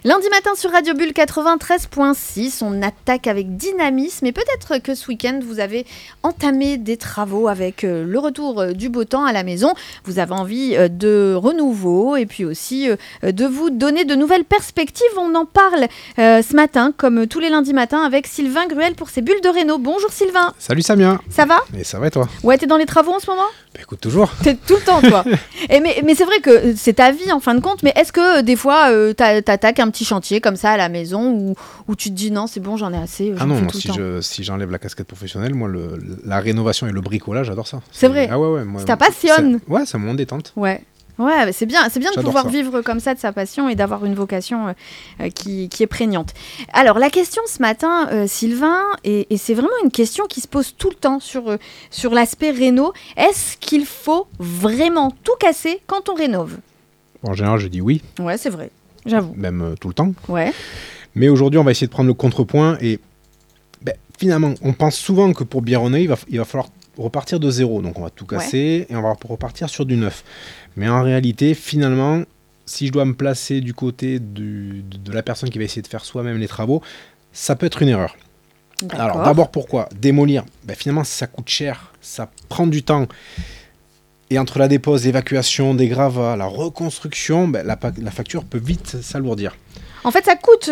Lundi matin sur Radio Bulle 93.6, on attaque avec dynamisme et peut-être que ce week-end vous avez entamé des travaux avec le retour du beau temps à la maison. Vous avez envie de renouveau et puis aussi de vous donner de nouvelles perspectives. On en parle ce matin, comme tous les lundis matins, avec Sylvain Gruel pour ses bulles de réno. Bonjour Sylvain. Salut Samia. Ça va ? Et ça va et toi ? Ouais, t'es dans les travaux en ce moment ? Bah écoute, toujours. T'es tout le temps, toi. Mais c'est vrai que c'est ta vie en fin de compte, mais est-ce que des fois t'attaques un petit chantier comme ça à la maison où tu te dis non, c'est bon, j'en ai assez. Ah non, si j'enlève la casquette professionnelle, moi la rénovation et le bricolage, j'adore ça. C'est vrai. Ah ouais, moi, ça ta passionne. Ouais, c'est mon détente. Ouais, c'est bien de pouvoir ça. vivre comme ça de sa passion et d'avoir une vocation qui est prégnante. Alors la question ce matin, Sylvain, et c'est vraiment une question qui se pose tout le temps sur l'aspect réno. Est-ce qu'il faut vraiment tout casser quand on rénove ? En général, je dis oui. Ouais, c'est vrai. J'avoue. Même tout le temps. Ouais. Mais aujourd'hui, on va essayer de prendre le contrepoint et finalement, on pense souvent que pour bien rénover, il va falloir repartir de zéro. Donc on va tout casser et on va repartir sur du neuf. Mais en réalité, finalement, si je dois me placer du côté de la personne qui va essayer de faire soi-même les travaux, ça peut être une erreur. D'accord. Alors d'abord, pourquoi ? Démolir, finalement, ça coûte cher, ça prend du temps. Et entre la dépose, l'évacuation des gravats, la reconstruction, la facture peut vite s'alourdir. En fait, ça coûte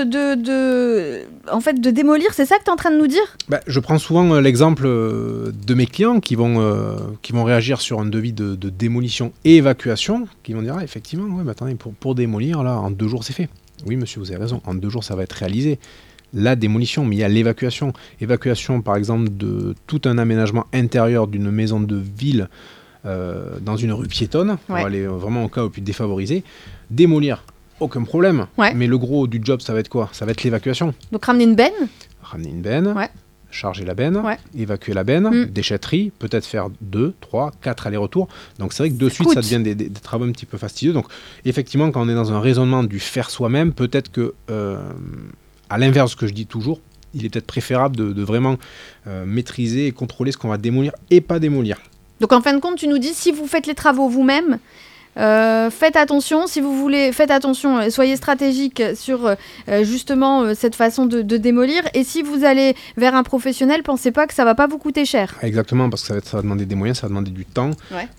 de démolir, c'est ça que tu es en train de nous dire ? Je prends souvent l'exemple de mes clients qui vont réagir sur un devis de démolition et évacuation, qui vont dire effectivement, attendez, pour démolir, là, en 2 jours, c'est fait. Oui, monsieur, vous avez raison, en 2 jours, ça va être réalisé. La démolition, mais il y a l'évacuation. Évacuation, par exemple, de tout un aménagement intérieur d'une maison de ville dans une rue piétonne, pour aller vraiment au cas au plus défavorisé. Démolir, aucun problème. Ouais. Mais le gros du job, ça va être quoi ? Ça va être l'évacuation. Donc ramener une benne. Charger la benne, évacuer la benne, déchetterie, peut-être faire 2, 3, 4 allers-retours. Donc c'est vrai que de suite, ça devient des travaux un petit peu fastidieux. Donc effectivement, quand on est dans un raisonnement du faire soi-même, peut-être que, à l'inverse de ce que je dis toujours, il est peut-être préférable de vraiment maîtriser et contrôler ce qu'on va démolir et pas démolir. Donc en fin de compte, tu nous dis, si vous faites les travaux vous-même, faites attention, si vous voulez, faites attention, soyez stratégique sur justement cette façon de démolir. Et si vous allez vers un professionnel, pensez pas que ça va pas vous coûter cher. Exactement, parce que ça va demander des moyens, ça va demander du temps.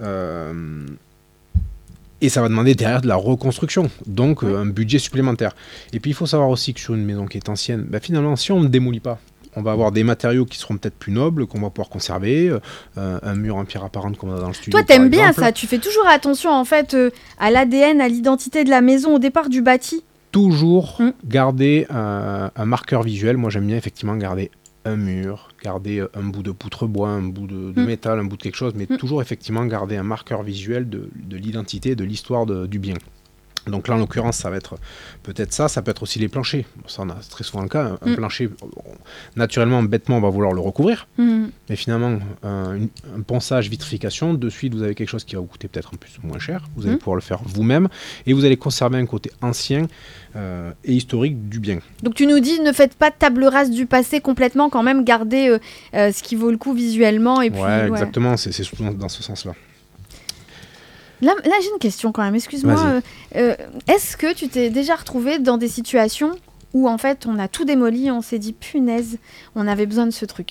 Et ça va demander derrière de la reconstruction, donc un budget supplémentaire. Et puis il faut savoir aussi que sur une maison qui est ancienne, finalement, si on ne démolit pas, on va avoir des matériaux qui seront peut-être plus nobles, qu'on va pouvoir conserver, un mur en pierre apparente qu'on a dans le studio. Toi, t'aimes bien ça, tu fais toujours attention en fait à l'ADN, à l'identité de la maison au départ du bâti. Toujours garder un marqueur visuel. Moi, j'aime bien effectivement garder un mur, garder un bout de poutre bois, un bout de métal, un bout de quelque chose, mais toujours effectivement garder un marqueur visuel de l'identité, de l'histoire du bien. Donc là, en l'occurrence, ça va être peut-être ça peut être aussi les planchers. Ça, on a très souvent le cas. Un plancher, naturellement, bêtement, on va vouloir le recouvrir. Mais finalement, un ponçage, vitrification, de suite, vous avez quelque chose qui va vous coûter peut-être un peu moins cher. Vous allez pouvoir le faire vous-même et vous allez conserver un côté ancien et historique du bien. Donc tu nous dis, ne faites pas de table rase du passé complètement, quand même, gardez ce qui vaut le coup visuellement. Et puis, exactement, c'est surtout dans ce sens-là. Là, j'ai une question quand même, excuse-moi. Est-ce que tu t'es déjà retrouvé dans des situations où en fait on a tout démoli et on s'est dit punaise, on avait besoin de ce truc ?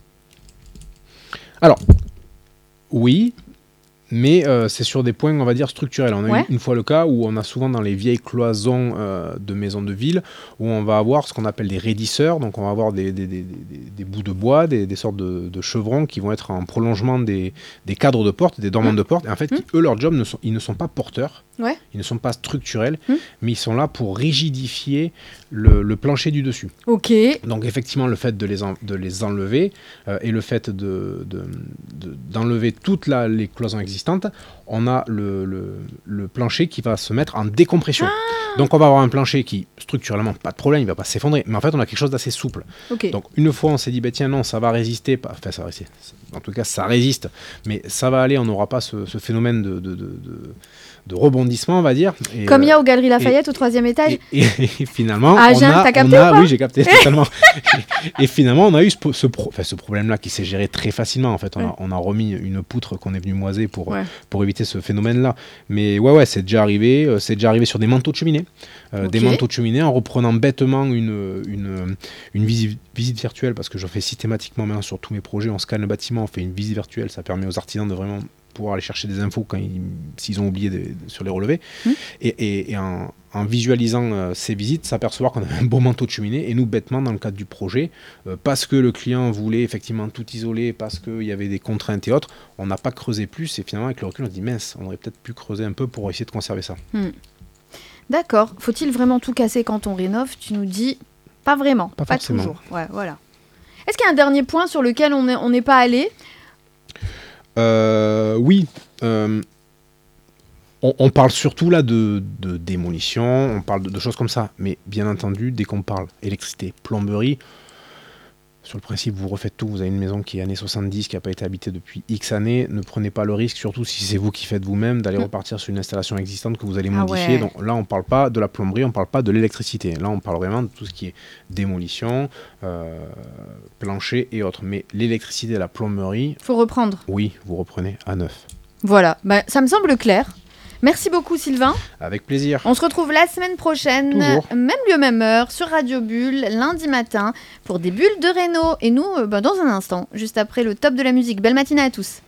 Alors, oui, mais c'est sur des points, on va dire, structurels. On a eu une fois le cas où on a souvent dans les vieilles cloisons de maisons de ville, où on va avoir ce qu'on appelle des raidisseurs, donc on va avoir des bouts de bois, des sortes de chevrons qui vont être en prolongement des cadres de porte, des dormants de porte, et en fait, eux, leur job, ils ne sont pas porteurs, ils ne sont pas structurels, mais ils sont là pour rigidifier le plancher du dessus. Ok. Donc effectivement, le fait de les enlever et le fait d'enlever toutes les cloisons existantes, on a le plancher qui va se mettre en décompression. Donc on va avoir un plancher qui, structurellement, pas de problème, il ne va pas s'effondrer, mais en fait on a quelque chose d'assez souple. Donc une fois on s'est dit, tiens non, ça va résister, enfin ça va résister, en tout cas ça résiste, mais ça va aller, on n'aura pas ce phénomène de rebondissement, on va dire. Et, comme il y a aux Galeries Lafayette, au 3e étage. Et finalement, t'as capté ou pas ? Oui, j'ai capté totalement. Et finalement, on a eu ce problème-là qui s'est géré très facilement. En fait, on a remis une poutre qu'on est venu moiser pour éviter ce phénomène-là. Mais c'est déjà arrivé. C'est déjà arrivé sur des manteaux de cheminée. des manteaux de cheminée en reprenant bêtement une visite virtuelle, parce que je fais systématiquement maintenant sur tous mes projets, on scanne le bâtiment, on fait une visite virtuelle, ça permet aux artisans de vraiment pouvoir aller chercher des infos s'ils ont oublié sur les relevés. Et en visualisant ces visites, s'apercevoir qu'on avait un beau manteau de cheminée, et nous, bêtement, dans le cadre du projet, parce que le client voulait effectivement tout isoler, parce qu'il y avait des contraintes et autres, on n'a pas creusé plus, et finalement, avec le recul, on se dit, mince, on aurait peut-être pu creuser un peu pour essayer de conserver ça. D'accord. Faut-il vraiment tout casser quand on rénove? Tu nous dis, pas vraiment, pas forcément. toujours. Ouais, voilà. Est-ce qu'il y a un dernier point sur lequel on n'est pas allé? Oui. On parle surtout là de démolition, on parle de choses comme ça. Mais bien entendu, dès qu'on parle électricité, plomberie, sur le principe, vous refaites tout. Vous avez une maison qui est années 70, qui n'a pas été habitée depuis X années. Ne prenez pas le risque, surtout si c'est vous qui faites vous-même, d'aller repartir sur une installation existante que vous allez modifier. Ouais. Donc là, on ne parle pas de la plomberie, on ne parle pas de l'électricité. Là, on parle vraiment de tout ce qui est démolition, plancher et autres. Mais l'électricité et la plomberie... Faut reprendre. Oui, vous reprenez à neuf. Voilà, ça me semble clair. Merci beaucoup Sylvain. Avec plaisir. On se retrouve la semaine prochaine, Toujours. même lieu, même heure, sur Radio Bulle, lundi matin, pour des bulles de réno. Et nous, dans un instant, juste après le top de la musique. Belle matinée à tous.